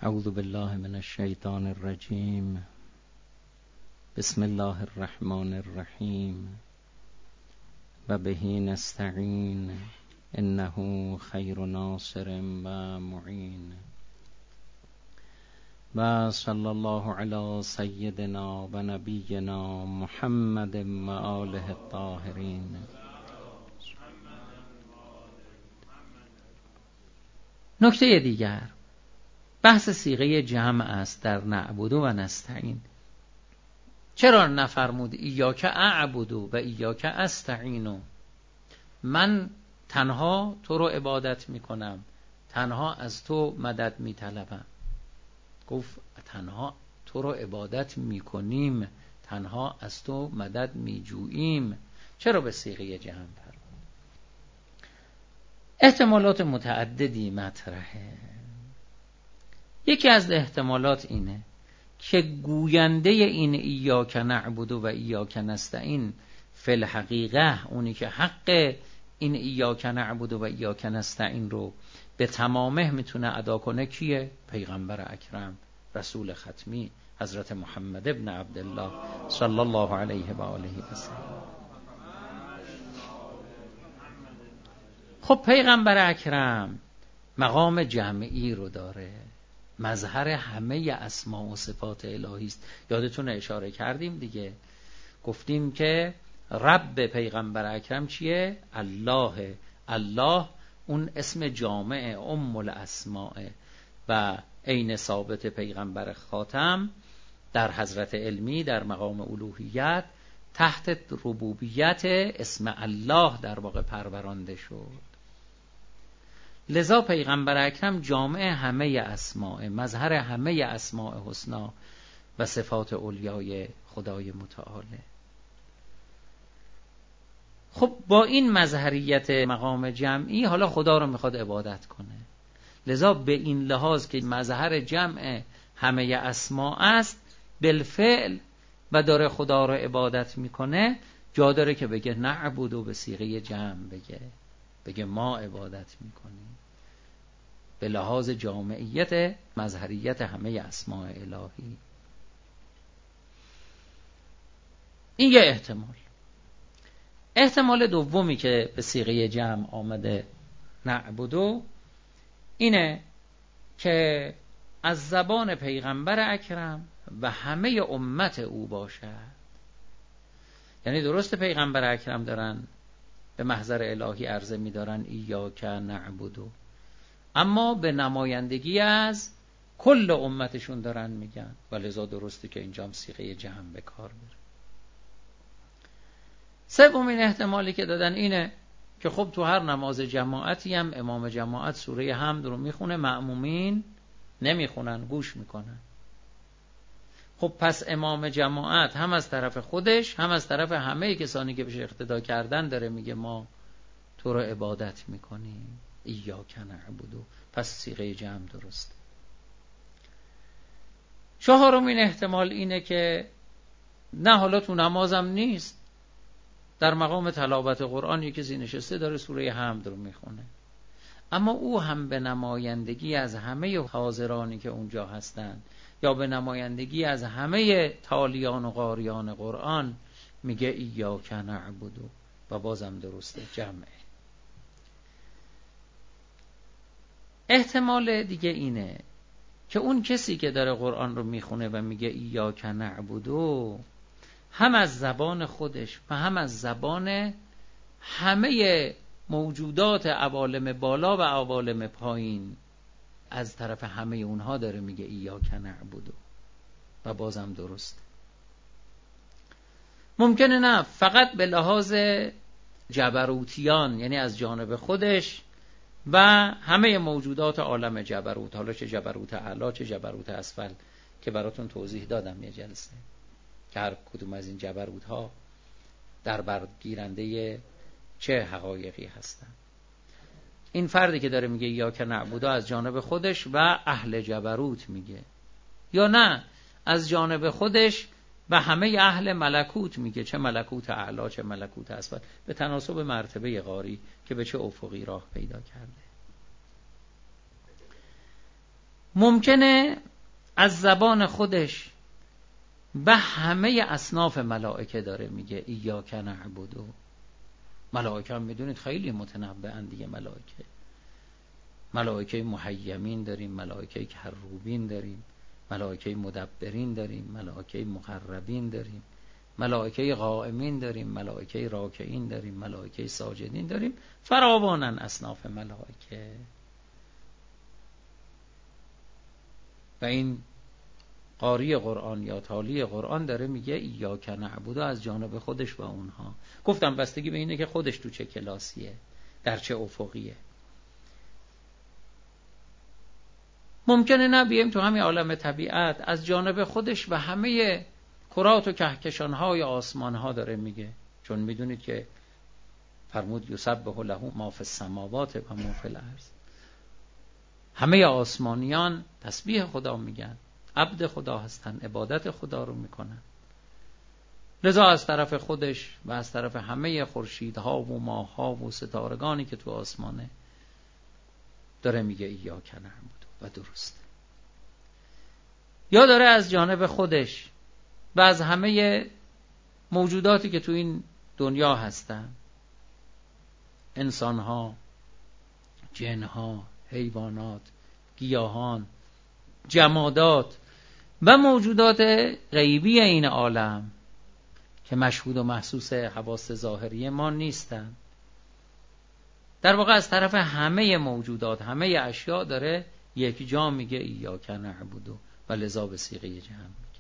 اعوذ بالله من الشیطان الرجیم. بسم الله الرحمن الرحیم. و به نستعین انه خیر ناصر و معین. و صلی الله علی سیدنا و نبینا محمد و آله الطاهرین. نکته دیگر، بحث صیغه جمع است در نعبد و نستعین. چرا نفرمود ایاک اعبد و ایاک استعین؟ من تنها تو رو عبادت میکنم، تنها از تو مدد میطلبم. گفت تنها تو رو عبادت میکنیم، تنها از تو مدد میجوییم. چرا به صیغه جمع فرمود؟ احتمالات متعددی مطرحه. یکی از احتمالات اینه که گوینده این ایاک نعبد و ایاک نستعین فی الحقیقه، اونی که حق این ایاک نعبد و ایاک نستعین رو به تمامه میتونه ادا کنه کیه؟ پیغمبر اکرم، رسول ختمی، حضرت محمد ابن عبدالله صلی الله علیه و آله و سلم. خب پیغمبر اکرم مقام جمعی رو داره، مظهر همه اسماء و صفات الهی است. یادتون اشاره کردیم دیگه، گفتیم که رب پیغمبر اکرم چیه؟ الله. الله اون اسم جامع ام الاسماء و عین ثابت پیغمبر خاتم در حضرت علمی در مقام الوهیت تحت ربوبیت اسم الله در واقع پرورانده شد. لذا پیغمبر اکرم جامع همه اسماء، مظهر همه اسماء حسنا و صفات علیای خدای متعاله. خب با این مظهریت مقام جمعی حالا خدا رو میخواد عبادت کنه. لذا به این لحاظ که مظهر جمع همه اسماء است بالفعل و داره خدا رو عبادت میکنه، جا داره که بگه نعبد و به صیغه جمع بگه ما عبادت میکنیم به لحاظ جامعیت مظهریت همه اسماء الهی. این یه احتمال. احتمال دومی که به صیغه جمع آمده نعبدو اینه که از زبان پیغمبر اکرم و همه امت او باشد. یعنی درست پیغمبر اکرم دارن به محضر الهی عرضه می‌دارن ایاک نعبدو، اما به نمایندگی از کل امتشون دارن میگن، ولذا درسته که اینجا هم صیغه جمع به کار بره. سومین احتمالی که دادن اینه که خب تو هر نماز جماعتی هم امام جماعت سوره حمد رو میخونه، مأمومین نمیخونن، گوش میکنن. خب پس امام جماعت هم از طرف خودش هم از طرف همه کسانی که بهش اقتدا کردن داره میگه ما تو رو عبادت میکنیم، ایاک نعبدو. پس صیغه جمع درست. چهارمین احتمال اینه که نه، حالا تو نمازم نیست، در مقام تلاوت قرآن یکی کسی نشسته داره سوره حمد رو میخونه، اما او هم به نمایندگی از همه حاضرانی که اونجا هستن یا به نمایندگی از همه تالیان و قاریان قرآن میگه ایاک نعبدو و بازم درسته، جمعه. احتمال دیگه اینه که اون کسی که داره قرآن رو میخونه و میگه ایاک نعبدو هم از زبان خودش و هم از زبان همه موجودات عوالم بالا و عوالم پایین، از طرف همه اونها داره میگه ایاک نعبدو و بازم درست. ممکنه نه فقط به لحاظ جبروتیان، یعنی از جانب خودش و همه موجودات عالم جبروت، حالا چه جبروت اعلی چه جبروت اسفل که براتون توضیح دادم یه جلسه که هر کدوم از این جبروت ها در برگیرنده چه حقایقی هستن. این فردی که داره میگه ایاک نعبدو از جانب خودش و اهل جبروت میگه، یا نه از جانب خودش و همه اهل ملکوت میگه، چه ملکوت اعلی چه ملکوت اسفل، به تناسب مرتبه قاری که به چه افقی راه پیدا کرده. ممکنه از زبان خودش به همه اصناف ملائکه داره میگه ایاک نعبد. ملائکه هم میدونید خیلی متنوعن دیگه. ملائکه محیمین داریم، ملائکه کروبین داریم، ملائکه مدبرین داریم، ملائکه مقربین داریم، ملائکه قائمین داریم، ملائکه راکعین داریم، ملائکه ساجدین داریم، فراوانن اصناف ملائکه. و این قاری قرآن یا تالی قرآن داره میگه ایاک نعبد از جانب خودش و اونها. گفتم بستگی به اینه که خودش تو چه کلاسیه، در چه افقیه. ممکنه نبیم تو همین عالم طبیعت از جانب خودش و همه کرات و کهکشان‌های آسمان‌ها داره میگه، چون میدونید که فرمود یسبح له ما فی السماوات و ما فی الارض. همه آسمانیان تسبیح خدا میگن، عبد خدا هستن، عبادت خدا رو میکنن. لذا از طرف خودش و از طرف همه خورشیدها و ماه‌ها و ستارگانی که تو آسمانه داره میگه ایاک نعبد و درسته. یا داره از جانب خودش و از همه موجوداتی که تو این دنیا هستن، انسانها، جنها، حیوانات، گیاهان، جمادات و موجودات غیبی این عالم که مشهود و محسوس حواس ظاهری ما نیستن، در واقع از طرف همه موجودات، همه اشیاء داره یک جا میگه ایاک نعبد و لذا به صیغه جمع میگه.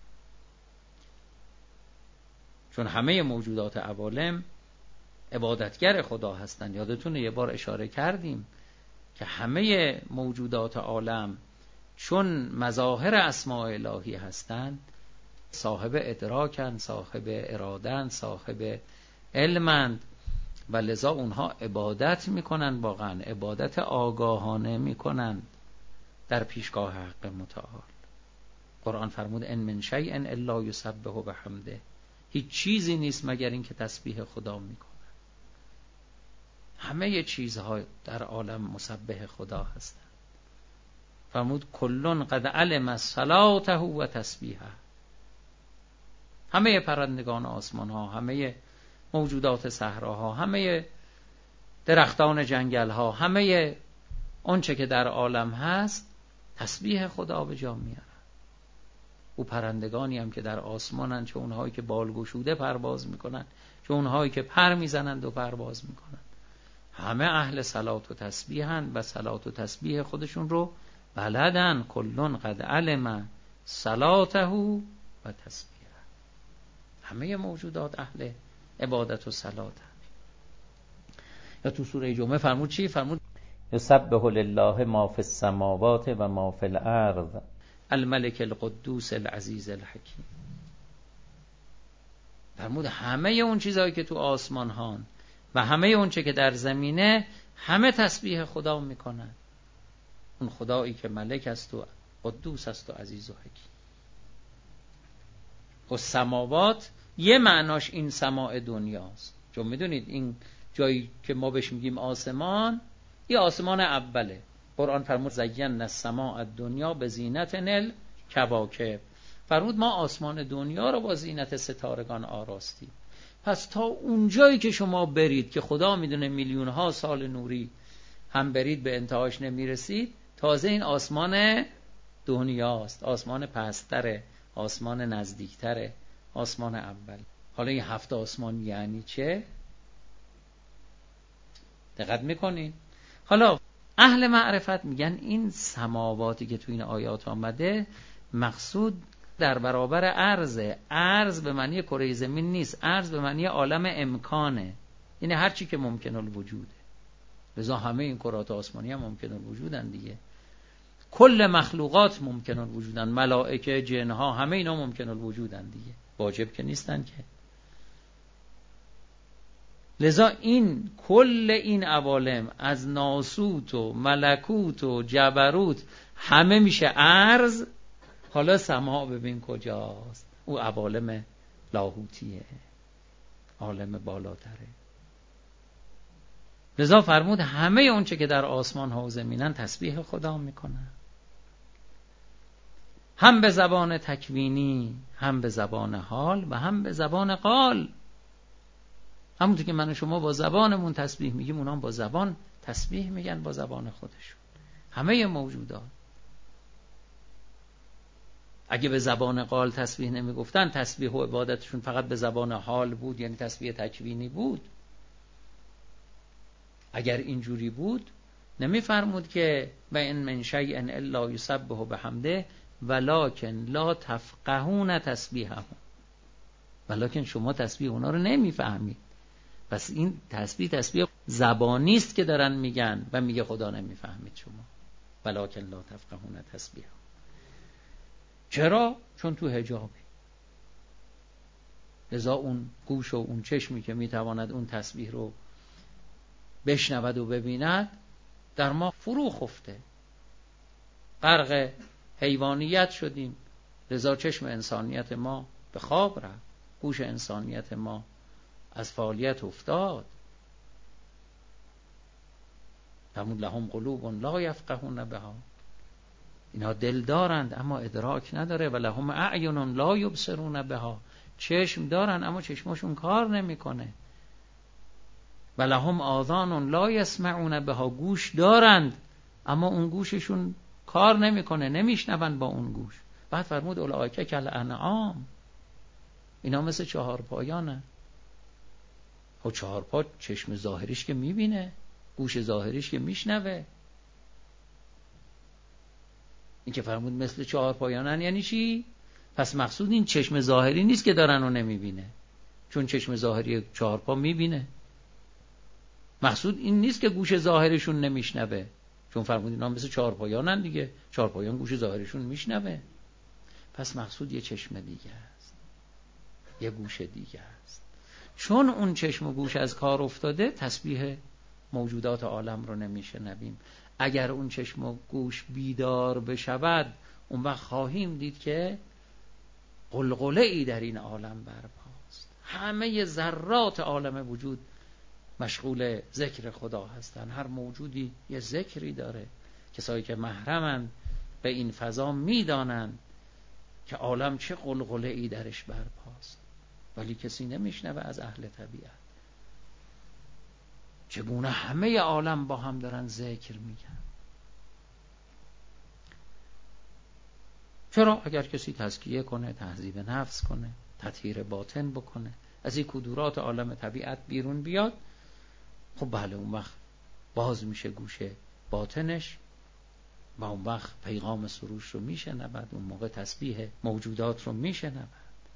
چون همه موجودات عوالم عبادتگر خدا هستند. یادتونه یه بار اشاره کردیم که همه موجودات عالم چون مظاهر اسماء الهی هستند، صاحب ادراکن، صاحب ارادن، صاحب علمند و لذا اونها عبادت میکنن، واقعا عبادت آگاهانه میکنن در پیشگاه حق متعال. قرآن فرمود ان من شیء الا یسبح بحمده، هیچ چیزی نیست مگر این که تسبیح خدا میکنه. همه چیزها در عالم مسبح خدا هستند. فرمود کلون قد علم صلاته و تسبیحه. همه پرندگان آسمان ها، همه موجودات صحراها، همه درختان جنگل ها، همه آنچه که در عالم هست تسبیح خدا به جا میارن. او پرندگانی هم که در آسمانن، چه اونهایی که بال گشوده پرواز میکنن، چه اونهایی که پر میزنند و پرواز میکنن، همه اهل صلات و تسبیحن و صلات و تسبیح خودشون رو بلدن. کلون قد علم صلاته و تسبیحه. همه موجودات اهل عبادت و صلاتن. یا تو سوره جمعه فرمود چی؟ فرمود یسبح لله ما فی السماوات و ما فی الارض الملک القدوس العزیز الحکیم. فرمود همه اون چیزهایی که تو آسمان هان و همه اون چه که در زمینه همه تسبیح خدا میکنن. اون خدایی که ملک است و قدوس است و عزیز و حکیم. و سماوات یه معناش این سماع دنیاست، چون میدونید این جایی که ما بهش میگیم آسمان، این آسمان اوله. قرآن فرمود زینا السماء الدنیا بزینت الکواکب. فرمود ما آسمان دنیا رو با زینت ستارگان آراستیم. پس تا اونجایی که شما برید که خدا میدونه میلیون ها سال نوری هم برید به انتهاش نمیرسید، تازه این آسمان دنیاست، آسمان پستره، آسمان نزدیکتره، آسمان اول. حالا این 7 آسمان یعنی چه؟ دقت میکنین؟ حالا اهل معرفت میگن این سماواتی که تو این آیات آمده مقصود در برابر عرضه. عرض به معنی کره زمین نیست، عرض به معنی عالم امکانه، یعنی هر چی که ممکن الوجوده. لذا همه این کرات آسمانی هم ممکن الوجودن دیگه. کل مخلوقات ممکن الوجودن، ملائکه، جنها، همه اینا ممکن الوجودن دیگه، واجب که نیستن که. لذا این کل این عوالم از ناسوت و ملکوت و جبروت همه میشه عرض. حالا سماع ببین کجاست، او عوالم لاهوتیه، عالم بالاتره. لذا فرمود همه اون چه که در آسمان ها و زمینن تسبیح خدا میکنن. هم به زبان تکوینی، هم به زبان حال و هم به زبان قال. همونطور که من و شما با زبانمون تسبیح میگیم، اونا هم با زبان تسبیح میگن، با زبان خودشون. همه موجودات اگه به زبان قال تسبیح نمیگفتن، تسبیح و عبادتشون فقط به زبان حال بود، یعنی تسبیح تکوینی بود. اگر اینجوری بود نمیفرمود که و ان من شیء الا یسبح بحمده ولکن لا تفقهون تسبیحهم، ولکن شما تسبیح اونا رو نمیفهمید. پس این تسبیح زبانی است که دارن میگن و میگه خدا نمیفهمید شما، ولکن لا تفقهون تسبیحهم. چرا؟ چون تو حجابی. لذا اون گوش و اون چشمی که میتواند اون تسبیح رو بشنود و ببیند در ما فرو خفته، غرق حیوانیت شدیم. لذا چشم انسانیت ما به خواب رفت، گوش انسانیت ما از فعالیت افتاد. همون لهم قلوب لا یفقهون بها، اینا دل دارند اما ادراک نداره. و لهم اعین لا یبصرون بها، چشم دارن اما چشمشون کار نمیکنه. و لهم آذان لا یسمعون بها، گوش دارند اما اون گوششون کار نمیکنه، نمیشنون با اون گوش. بعد فرمود اولئک کالانعام، اینا مثل چهارپایانه. و چهارپا چشم ظاهریش که میبینه، گوش ظاهریش که میشنوه. این که فرمود مثل چهارپایانن یعنی چی؟ پس مقصود این چشم ظاهری نیست که دارن و نمیبینه، چون چشم ظاهری چهارپا میبینه. مقصود این نیست که گوش ظاهرشون نمیشنوه، چون فرمود اینا مثل چهارپایانن دیگه، چهارپایان گوش ظاهرشون میشنوه. پس مقصود یه چشم دیگه است، یه گوش دیگه است. چون اون چشم و گوش از کار افتاده، تسبیح موجودات عالم رو نمیشنویم. اگر اون چشم و گوش بیدار بشود، اون وقت خواهیم دید که قلقله ای در این عالم برپاست. همه ذرات عالم وجود مشغول ذکر خدا هستن. هر موجودی یه ذکری داره. کسایی که محرمن به این فضا میدانن که عالم چه قلقله ای درش برپاست، ولی کسی نمیشنوه از اهل طبیعت. چگونه همه عالم با هم دارن ذکر میگن. چرا؟ اگر کسی تزکیه کنه، تهذیب نفس کنه، تطهیر باطن بکنه، از این کدورات عالم طبیعت بیرون بیاد، خب بله اون وقت باز میشه گوشه باطنش و اون وقت پیغام سروش رو میشنود، اون موقع تسبیح موجودات رو میشنود.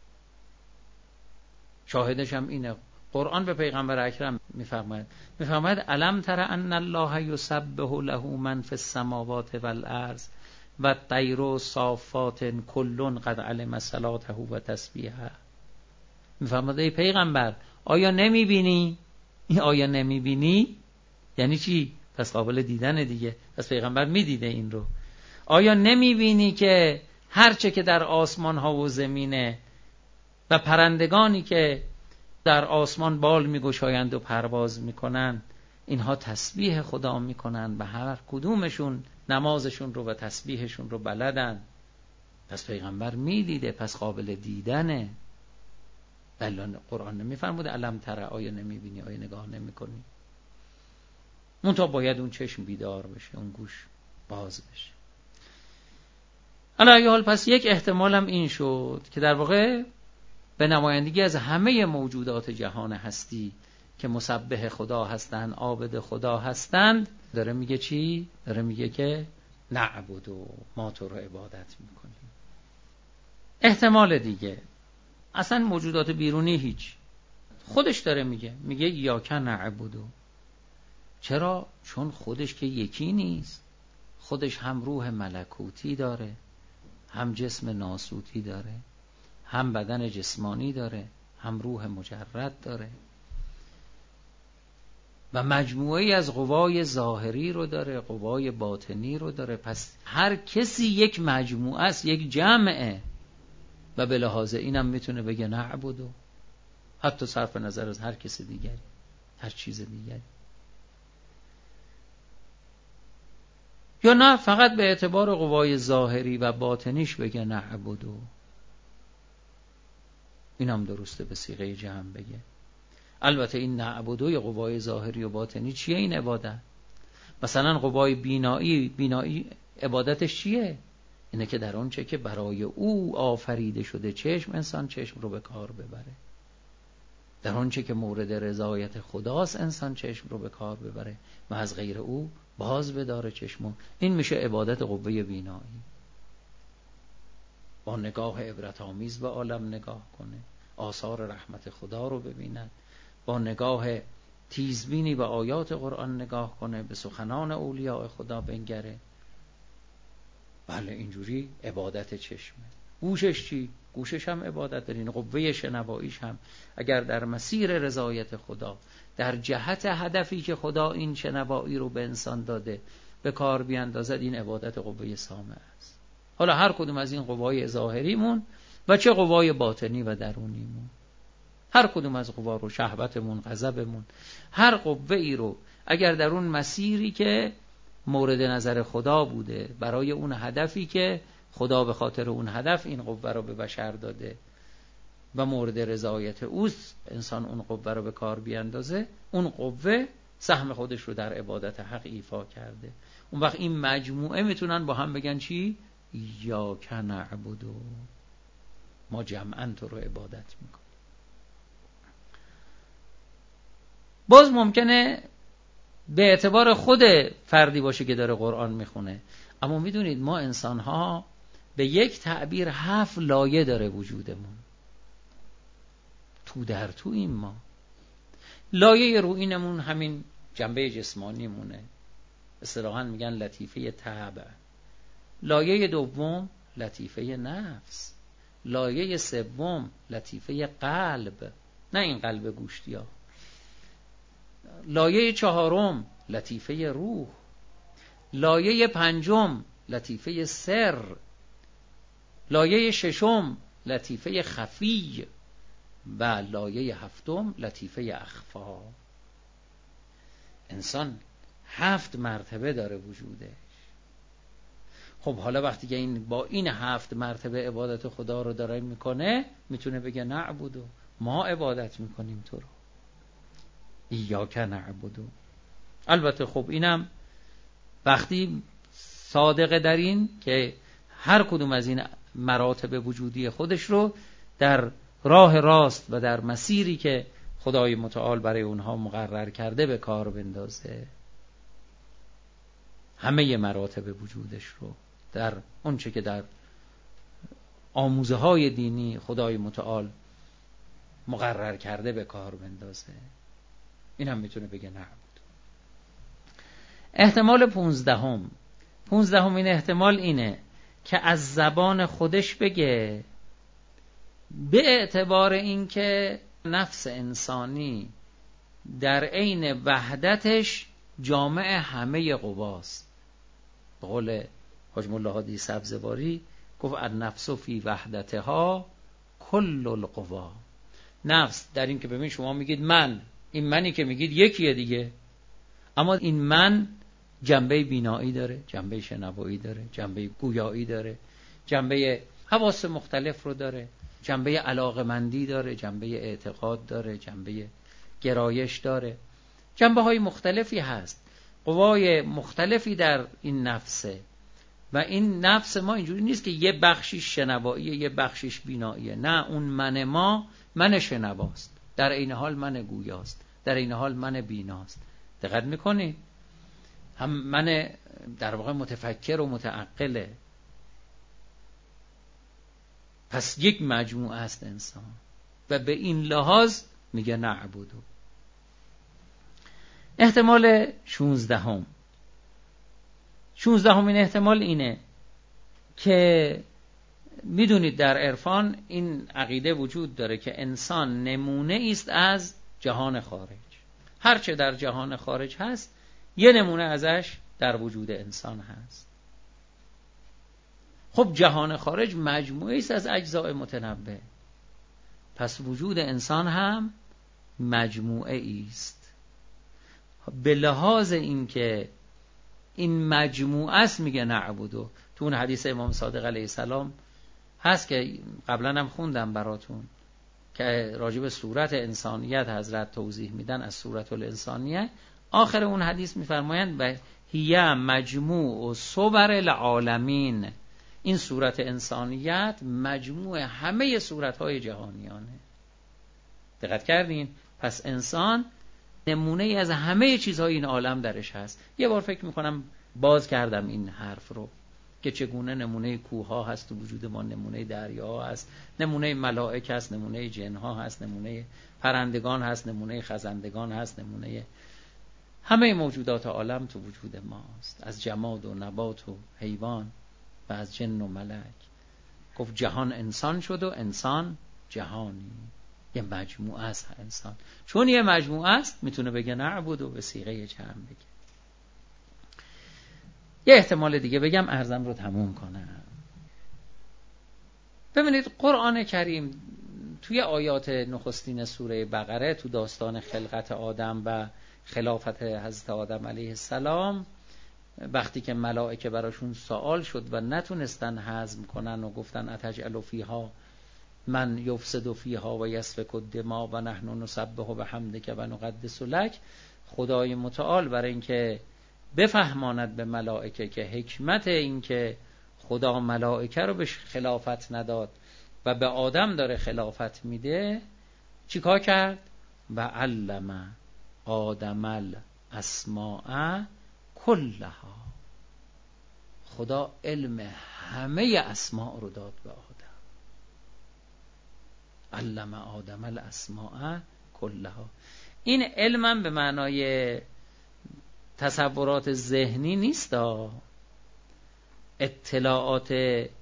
شاهدش هم اینه، قرآن به پیغمبر اکرم میفرماید الم تر ان الله یسبح له من فی السماوات والارض و الطیر صافات کل قد علم صلاته و تسبیحه. میفرماید ای پیغمبر آیا نمیبینی؟ این آیا نمیبینی یعنی چی؟ پس قابل دیدن دیگه. پس پیغمبر میدیده این رو. آیا نمیبینی که هرچه که در آسمان ها و زمینه و پرندگانی که در آسمان بال میگشایند و پرواز میکنند، اینها تسبیح خدا میکنند و هر کدومشون نمازشون رو و تسبیحشون رو بلدن. پس پیغمبر میدیده، پس قابل دیدنه. بله قرآن نمیفرمود علم تره، آیا نمیبینی، آیا نگاه نمیکنی. منتها باید اون چشم بیدار بشه، اون گوش باز بشه. علی حال پس یک احتمال هم این شد که در واقع به نمایندگی از همه موجودات جهان هستی که مسبح خدا هستند، عابد خدا هستند، داره میگه چی؟ داره میگه که نعبدو، ما تو رو عبادت میکنیم. احتمال دیگه اصلا موجودات بیرونی هیچ، خودش داره میگه ایاک نعبدو. چرا؟ چون خودش که یکی نیست، خودش هم روح ملکوتی داره، هم جسم ناسوتی داره، هم بدن جسمانی داره، هم روح مجرد داره و مجموعه از قوای ظاهری رو داره، قوای باطنی رو داره. پس هر کسی یک مجموعه است، یک جمعه و به لحاظ اینم میتونه بگه نعبدو، حتی صرف نظر از هر کسی دیگری، هر چیز دیگری. یا نه فقط به اعتبار قوای ظاهری و باطنیش بگه نعبدو. این هم درسته به صیغه جمع بگه. البته این نعبدوی قوای ظاهری و باطنی چیه این عبادت؟ مثلا قوای بینایی عبادتش چیه؟ اینه که در اون چه که برای او آفریده شده چشم، انسان چشم رو به کار ببره. در اون چه که مورد رضایت خداست انسان چشم رو به کار ببره و از غیر او باز بداره چشمو. این میشه عبادت قوه بینایی. با نگاه عبرت آمیز به عالم نگاه کنه، آثار رحمت خدا رو ببیند، با نگاه تیزبینی به آیات قرآن نگاه کنه، به سخنان اولیاء خدا بنگره. بله اینجوری عبادت چشمه. گوشش چی؟ گوشش هم عبادت داره. این قوه شنواییش هم اگر در مسیر رضایت خدا، در جهت هدفی که خدا این شنوایی رو به انسان داده به کار بیاندازد، این عبادت قوه سامع است. حالا هر کدوم از این قوای ظاهریمون و چه قوای باطنی و درونیمون، هر کدوم از قوا رو، شهوتمون، غضبمون، هر قوه ای رو اگر در اون مسیری که مورد نظر خدا بوده، برای اون هدفی که خدا به خاطر اون هدف این قوه رو به بشر داده و مورد رضایت اوست، انسان اون قوه رو به کار بیاندازه، اون قوه سهم خودش رو در عبادت حق ایفا کرده. اون وقت این مجموعه میتونن با هم بگن چی؟ ایاک نعبدو، ما جمعاً تو رو عبادت میکنیم. باز ممکنه به اعتبار خود فردی باشه که داره قرآن میخونه، اما میدونید ما انسان ها به یک تعبیر 7 لایه داره وجودمون. تو در تو این ما لایه روئینمون همین جنبه جسمانی مونه، اصطلاحاً میگن لطیفه طبع. لایه دوم لطیفه نفس. لایه سوم لطیفه قلب، نه این قلب گوشتی ها. لایه چهارم لطیفه روح. لایه پنجم لطیفه سر. لایه ششم لطیفه خفی و لایه هفتم لطیفه اخفا. انسان 7 مرتبه داره وجودش. خب حالا وقتی که این با این 7 مرتبه عبادت خدا رو داره میکنه، میتونه بگه نعبدو، ما عبادت میکنیم تو رو، ایاک نعبدو. البته خب اینم وقتی صادقه در این که هر کدوم از این مراتب وجودی خودش رو در راه راست و در مسیری که خدای متعال برای اونها مقرر کرده به کار بندازه. همه مراتب وجودش رو در اون چه که در آموزه های دینی خدای متعال مقرر کرده به کار بندازه. این هم میتونه بگه نعبد. احتمال 15 این احتمال اینه که از زبان خودش بگه به اعتبار اینکه نفس انسانی در عین وحدتش جامع همه قواست. به قول حاج ملا هادی سبزواری گفت النفس فی وحدتها کل القوا. نفس در این که ببین شما میگید من، این منی که میگید یکیه دیگه، اما این من جنبه بینایی داره، جنبه شنوایی داره، جنبه گویایی داره، جنبه حواس مختلف رو داره، جنبه علاقمندی داره، جنبه اعتقاد داره، جنبه گرایش داره، جنبه های مختلفی هست، قوای مختلفی در این نفسه. و این نفس ما اینجوری نیست که یه بخشیش شنواییه یه بخشیش بیناییه، نه، اون من ما من شنواست، در این حال من گویاست، در این حال من بیناست. دقت میکنی؟ هم من در واقع متفکر و متعقله. پس یک مجموعه است انسان و به این لحاظ میگه نعبدو. احتمال 16 این احتمال اینه که میدونید در عرفان این عقیده وجود داره که انسان نمونه است از جهان خارج. هرچه در جهان خارج هست یه نمونه ازش در وجود انسان هست. خب جهان خارج مجموعه است از اجزاء متنوع، پس وجود انسان هم مجموعه است. به لحاظ این که این مجموعه است میگه نعبدو. تو اون حدیث امام صادق علیه السلام هست که قبلا هم خوندم براتون که راجع به صورت انسانیت حضرت توضیح میدن از صورت الانسانیه. آخر اون حدیث میفرمایند و هی مجموع صور العالمین، این صورت انسانیت مجموع همه صورتهای جهانیانه. دقت کردین؟ پس انسان نمونه ای از همه چیزهای این عالم درش هست. یه بار فکر میکنم باز کردم این حرف رو که چگونه نمونه کوه ها هست تو وجود ما، نمونه دریا هست، نمونه ملائک هست، نمونه جن ها هست، نمونه پرندگان هست، نمونه خزندگان هست، نمونه همه موجودات عالم تو وجود ماست، از جماد و نبات و حیوان و از جن و ملک. گفت جهان انسان شد و انسان جهانی. یه مجموعه است انسان. چون یه مجموعه است میتونه بگه نعبد و به صیغه جمع بگه. یه احتمال دیگه بگم عرضم رو تموم کنم. ببینید قرآن کریم توی آیات نخستین سوره بقره تو داستان خلقت آدم و خلافت حضرت آدم علیه السلام، وقتی که ملائکه براشون سوال شد و نتونستن هضم کنن و گفتن اتجعل فیها من یفسد فیها و یسفک الدماء و نحن نسبح بحمدک و نقدس لک، خدای متعال برای اینکه بفهماند به ملائکه که حکمت این که خدا ملائکه رو به خلافت نداد و به آدم داره خلافت میده، چیکار کرد؟ و علم آدم الاسماء کلها. خدا علم همه اسماء رو داد به آدم. علم آدم الاسماء کلها. این علمم به معنای تصورات ذهنی نیست، اطلاعات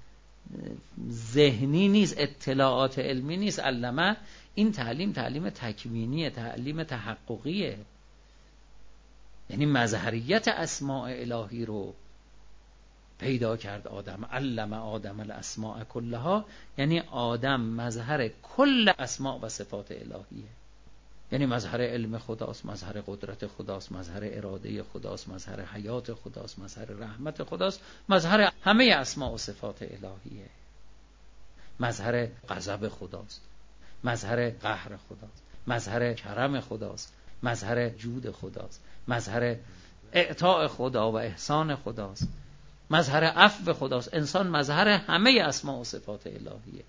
ذهنی نیست، اطلاعات علمی نیست. علمه این تعلیم تکوینیه، تعلیم تحققیه. یعنی مظهریت اسماء الهی رو پیدا کرد آدم. علم آدم الاسماء کلها، یعنی آدم مظهر کل اسماء و صفات الهیه. یعنی مظهر علم خداست، مظهر قدرت خداست، مظهر اراده خداست، مظهر حیات خداست، مظهر رحمت خداست، مظهر همه اسماء و صفات الهیه. مظهر غضب خداست، مظهر قهر خداست، مظهر کرم خداست، مظهر جود خداست، مظهر اعطاء خدا و احسان خداست، مظهر عفو خداست. انسان مظهر همه اسماء و صفات الهیه.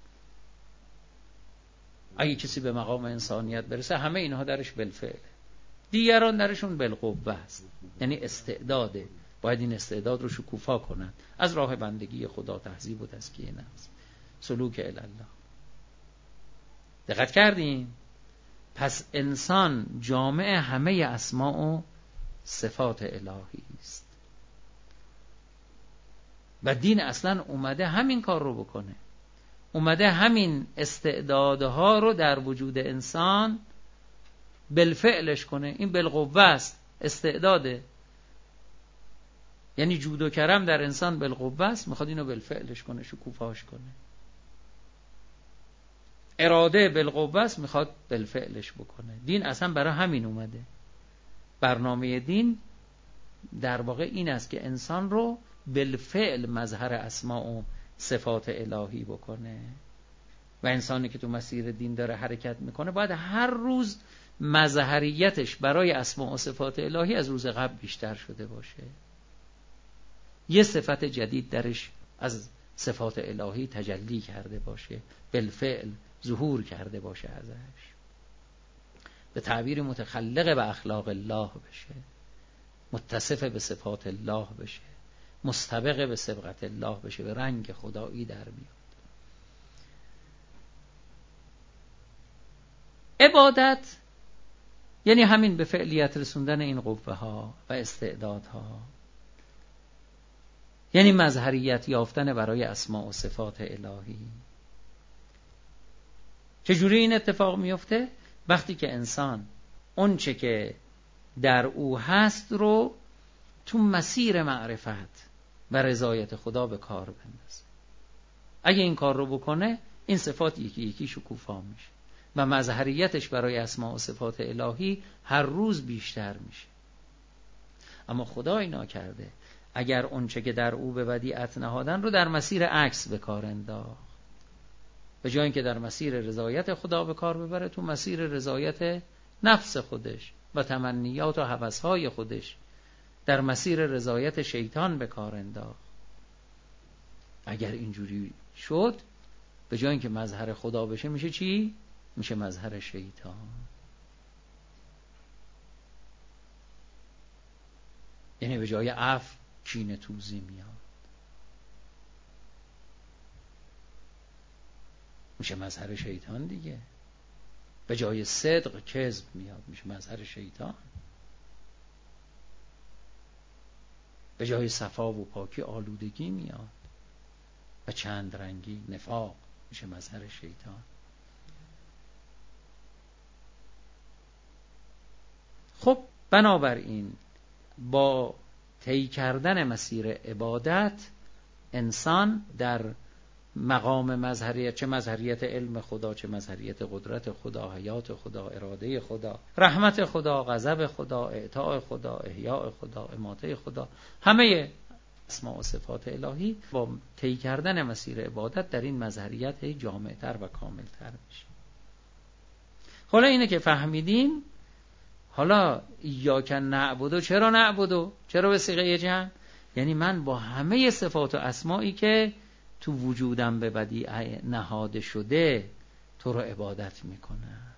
اگه کسی به مقام انسانیت برسه همه اینها درش بالفعل، دیگران درشون بالقوه است. یعنی استعداده، باید این استعداد رو شکوفا کنند از راه بندگی خدا، تهذیب و تزکیه نفس، سلوک الی الله. دقت کردین؟ پس انسان جامع همه اسماء و صفات الهی است و دین اصلا اومده همین کار رو بکنه. اومده همین استعدادها رو در وجود انسان بالفعلش کنه. این بالقوه است، استعداده. یعنی جود و کرم در انسان بالقوه است، میخواد اینو بالفعلش کنه، شکوفاش کنه. اراده بالقوه است، میخواد بالفعلش بکنه. دین اصلا برای همین اومده. برنامه دین در واقع این است که انسان رو بالفعل مظهر اسماء و صفات الهی بکنه. و انسانی که تو مسیر دین داره حرکت میکنه باید هر روز مظهریتش برای اسماء و صفات الهی از روز قبل بیشتر شده باشه. یه صفت جدید درش از صفات الهی تجلی کرده باشه، بالفعل ظهور کرده باشه ازش، به تعبیر متخلق به اخلاق الله بشه، متصف به صفات الله بشه، مستبق به سبقت الله بشه، به رنگ خدایی در بیاد. عبادت یعنی همین به فعلیت رسوندن این قوه ها و استعدادها، یعنی مظهریت یافتن برای اسماء و صفات الهی. چجوری این اتفاق میفته؟ وقتی که انسان اون چه که در او هست رو تو مسیر معرفت و رضایت خدا به کار بندازه. اگه این کار رو بکنه، این صفات یکی یکی شکوفا میشه و مظهریتش برای اسماء و صفات الهی هر روز بیشتر میشه. اما خدا اینا کرده. اگر اونچه که در او به ودیعت نهادن رو در مسیر عکس به کار انداخت، به جای اینکه در مسیر رضایت خدا به کار ببره، تو مسیر رضایت نفس خودش و تمنیات و هوس‌های خودش، در مسیر رضایت شیطان به کار انداخت. اگر اینجوری شد، به جای اینکه مظهر خدا بشه، میشه چی؟ میشه مظهر شیطان. یعنی به جای عفو کینه توزی میاد، میشه مظهر شیطان دیگه. به جای صدق کذب میاد، میشه مظهر شیطان. به جای صفا و پاکی آلودگی میاد و چند رنگی نفاق، میشه مظهر شیطان. خب بنابراین با طی کردن مسیر عبادت، انسان در مقام مظهریت، چه مظهریت علم خدا، چه مظهریت قدرت خدا، حیات خدا، اراده خدا، رحمت خدا، غضب خدا، اعطاء خدا، احیاء خدا، اماته خدا، همه اسماء و صفات الهی با طی کردن مسیر عبادت در این مظهریت جامع‌تر و کاملتر میشه. حالا اینه که فهمیدیم. حالا ایاک نعبدو، چرا نعبدو؟ چرا به صیغه جمع؟ یعنی من با همه صفات و اسمایی که تو وجودم به بدیع نهاده شده تو رو عبادت میکنم.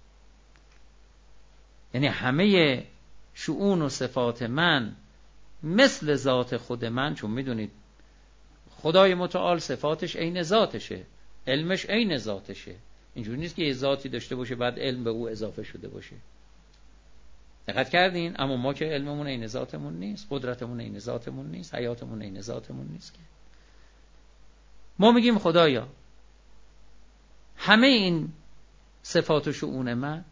یعنی همه شؤون و صفات من مثل ذات خود من، چون میدونید خدای متعال صفاتش عین ذاتشه، علمش عین ذاتشه. اینجوری نیست که یه ذاتی داشته باشه بعد علم به او اضافه شده باشه. دقت کردین؟ اما ما که علممون عین ذاتمون نیست، قدرتمون عین ذاتمون نیست، حیاتمون عین ذاتمون نیست. که ما میگیم خدایا همه این صفات و شؤون من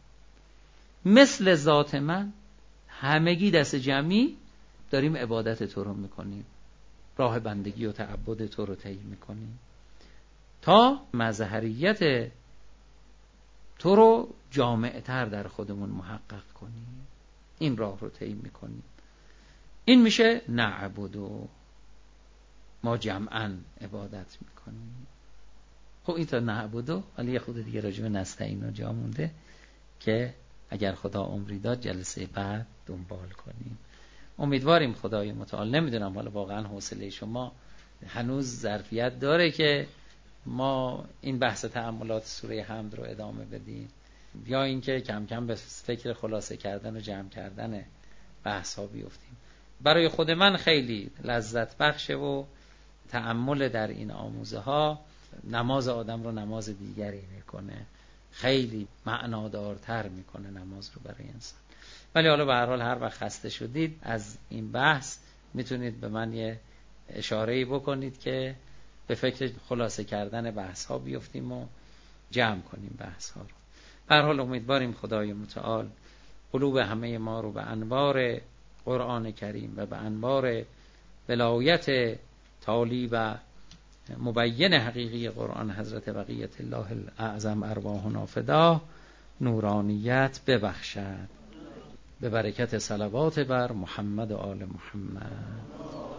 مثل ذات من، همگی دست جمعی داریم عبادت تو رو میکنیم، راه بندگی و تعبد تو رو طی میکنیم تا مظهریت تو رو جامع‌تر در خودمون محقق کنیم. این راه رو طی میکنیم. این میشه نعبدو، ما جمعاً عبادت میکنیم. خب این تا نعبدو، ولی یه خود دیگه راجع به نستعین جا مونده که اگر خدا عمری داد جلسه بعد دنبال کنیم. امیدواریم خدای متعال، نمیدونم حالا واقعا حوصله شما هنوز ظرفیت داره که ما این بحث تأملات سوره حمد رو ادامه بدیم، یا اینکه کم کم به فکر خلاصه کردن و جمع کردن بحث ها بیفتیم. برای خود من خیلی لذت بخشه و تأمل در این آموزه ها نماز آدم رو نماز دیگری میکنه، خیلی معنادارتر میکنه نماز رو برای انسان. ولی حالا به هر حال هر وقت خسته شدید از این بحث میتونید به من یه اشاره‌ای بکنید که به فکر خلاصه کردن بحث ها بیفتیم و جمع کنیم بحث ها رو. به هر حال امیدواریم خدای متعال قلوب همه ما رو به انوار قرآن کریم و به انوار ولایت تالی و مبین حقیقی قرآن حضرت بقیت الله الاعظم ارواحنا فدا نورانیت ببخشد، به برکت صلوات بر محمد و آل محمد.